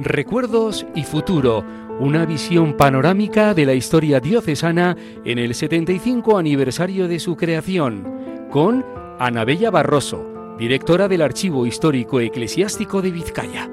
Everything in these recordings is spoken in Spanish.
Recuerdos y futuro, una visión panorámica de la historia diocesana en el 75 aniversario de su creación, con Ana Bella Barroso, directora del Archivo Histórico Eclesiástico de Vizcaya.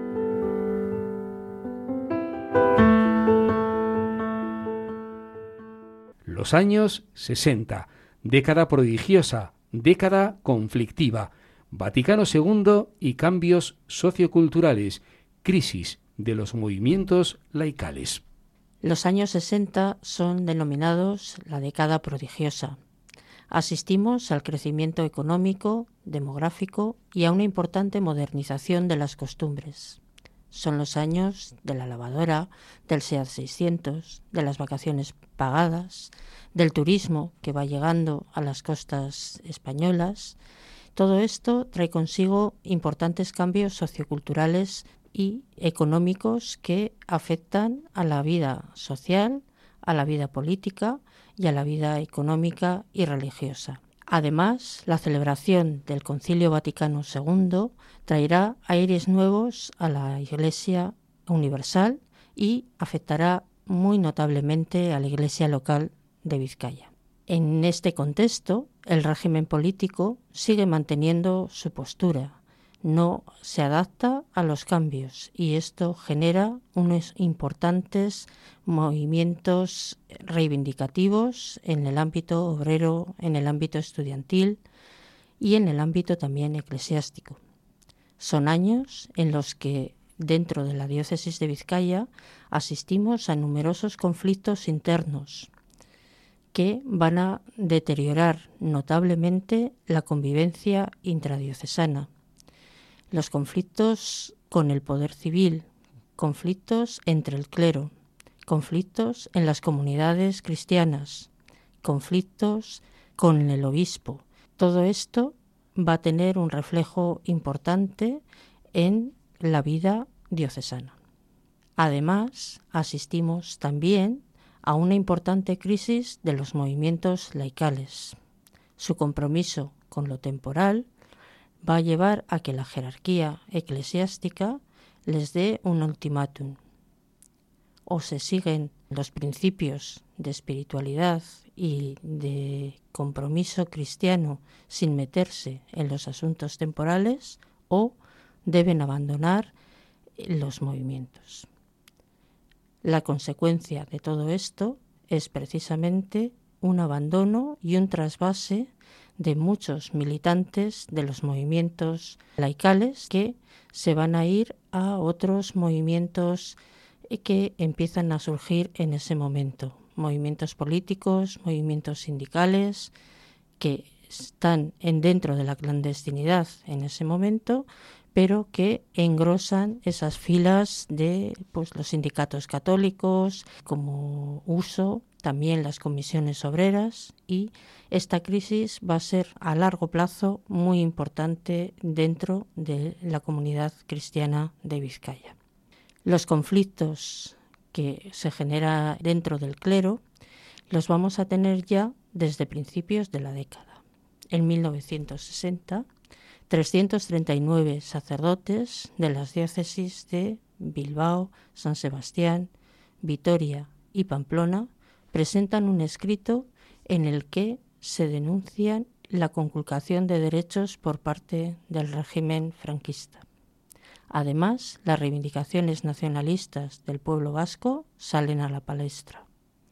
Los años 60, década prodigiosa, década conflictiva, Vaticano II y cambios socioculturales, crisis de los movimientos laicales. Los años 60 son denominados la década prodigiosa. Asistimos al crecimiento económico, demográfico y a una importante modernización de las costumbres. Son los años de la lavadora, del SEAT 600, de las vacaciones pagadas, del turismo que va llegando a las costas españolas. Todo esto trae consigo importantes cambios socioculturales y económicos que afectan a la vida social, a la vida política y a la vida económica y religiosa. Además, la celebración del Concilio Vaticano II traerá aires nuevos a la Iglesia universal y afectará muy notablemente a la Iglesia local de Vizcaya. En este contexto, el régimen político sigue manteniendo su postura, no se adapta a los cambios y esto genera unos importantes movimientos reivindicativos en el ámbito obrero, en el ámbito estudiantil y en el ámbito también eclesiástico. Son años en los que dentro de la diócesis de Vizcaya asistimos a numerosos conflictos internos que van a deteriorar notablemente la convivencia intradiocesana. Los conflictos con el poder civil, conflictos entre el clero, conflictos en las comunidades cristianas, conflictos con el obispo. Todo esto va a tener un reflejo importante en la vida diocesana. Además, asistimos también a una importante crisis de los movimientos laicales. Su compromiso con lo temporal va a llevar a que la jerarquía eclesiástica les dé un ultimátum. O se siguen los principios de espiritualidad y de compromiso cristiano sin meterse en los asuntos temporales, o deben abandonar los movimientos. La consecuencia de todo esto es precisamente un abandono y un trasvase de muchos militantes de los movimientos laicales que se van a ir a otros movimientos que empiezan a surgir en ese momento. Movimientos políticos, movimientos sindicales que están dentro de la clandestinidad en ese momento, pero que engrosan esas filas de los sindicatos católicos, como uso, también las comisiones obreras, y esta crisis va a ser a largo plazo muy importante dentro de la comunidad cristiana de Vizcaya. Los conflictos que se generan dentro del clero los vamos a tener ya desde principios de la década. En 1960, 339 sacerdotes de las diócesis de Bilbao, San Sebastián, Vitoria y Pamplona presentan un escrito en el que se denuncian la conculcación de derechos por parte del régimen franquista. Además, las reivindicaciones nacionalistas del pueblo vasco salen a la palestra.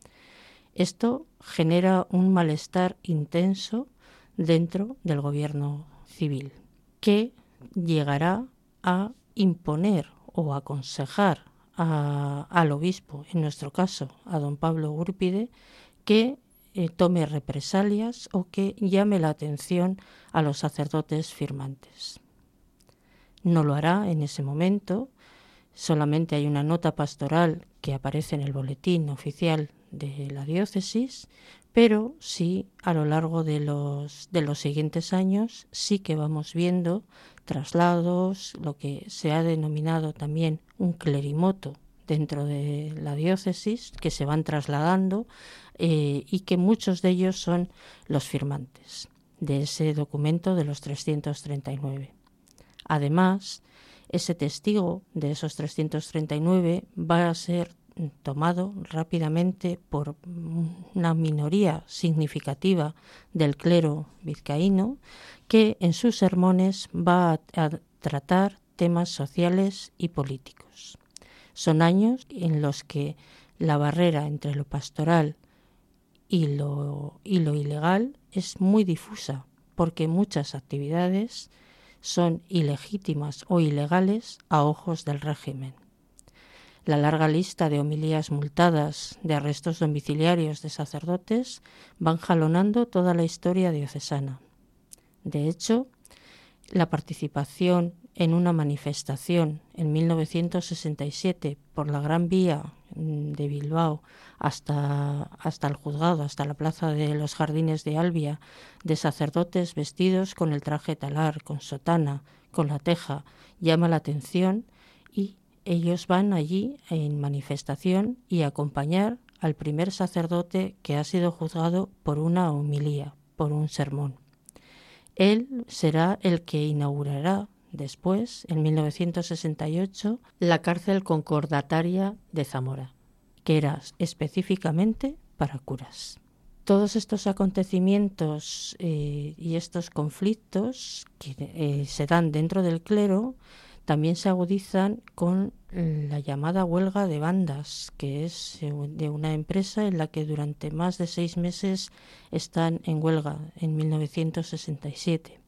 Esto genera un malestar intenso dentro del gobierno civil, que llegará a imponer o aconsejar al obispo, en nuestro caso a don Pablo Gurpide, que tome represalias o que llame la atención a los sacerdotes firmantes. No lo hará en ese momento, solamente hay una nota pastoral que aparece en el boletín oficial de la diócesis, pero sí a lo largo de los siguientes años sí que vamos viendo traslados, lo que se ha denominado también un clerimoto dentro de la diócesis, que se van trasladando y que muchos de ellos son los firmantes de ese documento de los 339. Además, Ese testigo de esos 339 va a ser tomado rápidamente por una minoría significativa del clero vizcaíno, que en sus sermones va a tratar temas sociales y políticos. Son años en los que la barrera entre lo pastoral y lo ilegal es muy difusa, porque muchas actividades son ilegítimas o ilegales a ojos del régimen. La larga lista de homilías multadas, de arrestos domiciliarios de sacerdotes, van jalonando toda la historia diocesana. De hecho, la participación en una manifestación en 1967 por la Gran Vía de Bilbao hasta el juzgado, hasta la plaza de los Jardines de Albia, de sacerdotes vestidos con el traje talar, con sotana, con la teja, llama la atención, y ellos van allí en manifestación y a acompañar al primer sacerdote que ha sido juzgado por una homilía, por un sermón. Él será el que inaugurará después, en 1968, la cárcel concordataria de Zamora, que era específicamente para curas. Todos estos acontecimientos y estos conflictos que se dan dentro del clero también se agudizan con la llamada huelga de bandas, que es de una empresa en la que durante más de 6 meses están en huelga en 1967.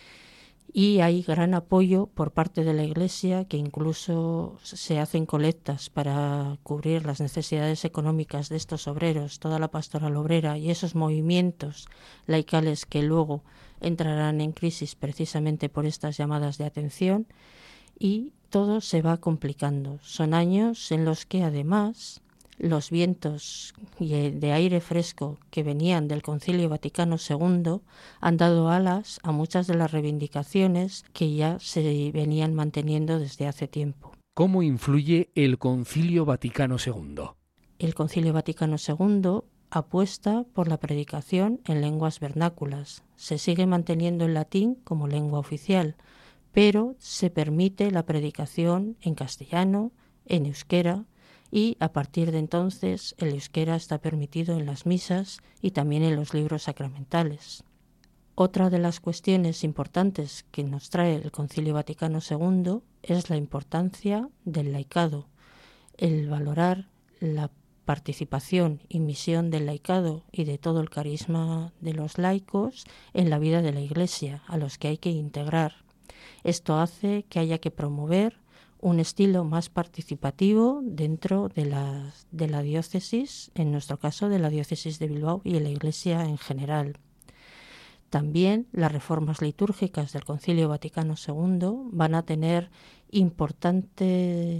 Y hay gran apoyo por parte de la Iglesia, que incluso se hacen colectas para cubrir las necesidades económicas de estos obreros, toda la pastoral obrera y esos movimientos laicales que luego entrarán en crisis precisamente por estas llamadas de atención. Y todo se va complicando. Son años en los que además los vientos de aire fresco que venían del Concilio Vaticano II han dado alas a muchas de las reivindicaciones que ya se venían manteniendo desde hace tiempo. ¿Cómo influye el Concilio Vaticano II? El Concilio Vaticano II apuesta por la predicación en lenguas vernáculas. Se sigue manteniendo el latín como lengua oficial, pero se permite la predicación en castellano, en euskera, y a partir de entonces el euskera está permitido en las misas y también en los libros sacramentales. Otra de las cuestiones importantes que nos trae el Concilio Vaticano II es la importancia del laicado, el valorar la participación y misión del laicado y de todo el carisma de los laicos en la vida de la Iglesia, a los que hay que integrar. Esto hace que haya que promover un estilo más participativo dentro de la diócesis, en nuestro caso de la diócesis de Bilbao y de la Iglesia en general. También las reformas litúrgicas del Concilio Vaticano II van a tener importante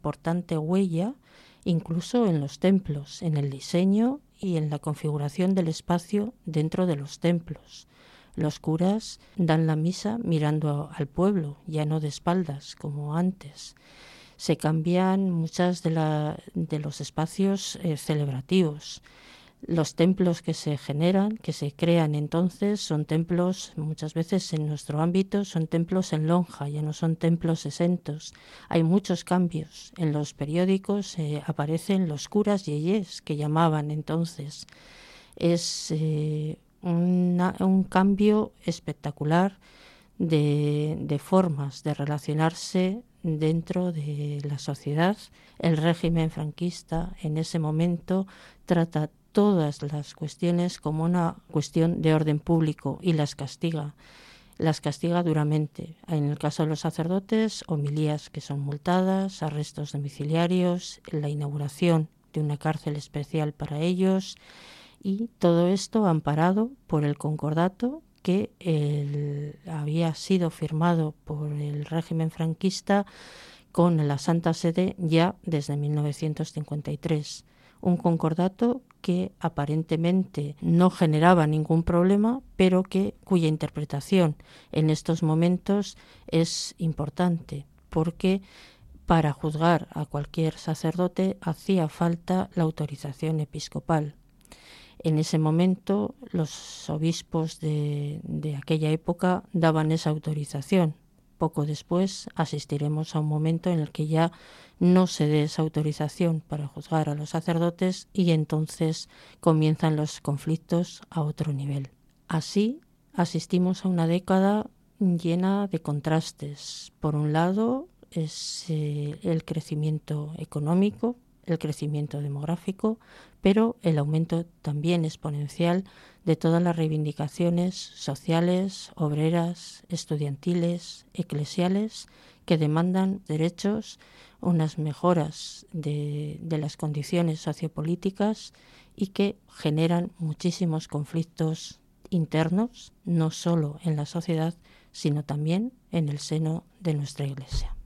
huella incluso en los templos, en el diseño y en la configuración del espacio dentro de los templos. Los curas dan la misa mirando al pueblo, ya no de espaldas como antes. Se cambian muchas de los espacios celebrativos. Los templos que se generan, que se crean entonces, son templos, muchas veces en nuestro ámbito, son templos en lonja, ya no son templos exentos. Hay muchos cambios. En los periódicos aparecen los curas yeyés, que llamaban entonces. Es un cambio espectacular de formas de relacionarse dentro de la sociedad. El régimen franquista en ese momento trata todas las cuestiones como una cuestión de orden público y las castiga duramente. En el caso de los sacerdotes, homilías que son multadas, arrestos domiciliarios, la inauguración de una cárcel especial para ellos, y todo esto amparado por el concordato que había sido firmado por el régimen franquista con la Santa Sede ya desde 1953. Un concordato que aparentemente no generaba ningún problema, pero cuya interpretación en estos momentos es importante, porque para juzgar a cualquier sacerdote hacía falta la autorización episcopal. En ese momento los obispos de aquella época daban esa autorización, poco después asistiremos a un momento en el que ya no se dé esa autorización para juzgar a los sacerdotes y entonces comienzan los conflictos a otro nivel. Así asistimos a una década llena de contrastes. Por un lado es el crecimiento económico, el crecimiento demográfico, pero el aumento también exponencial de todas las reivindicaciones sociales, obreras, estudiantiles, eclesiales, que demandan derechos, unas mejoras de las condiciones sociopolíticas y que generan muchísimos conflictos internos, no solo en la sociedad, sino también en el seno de nuestra Iglesia.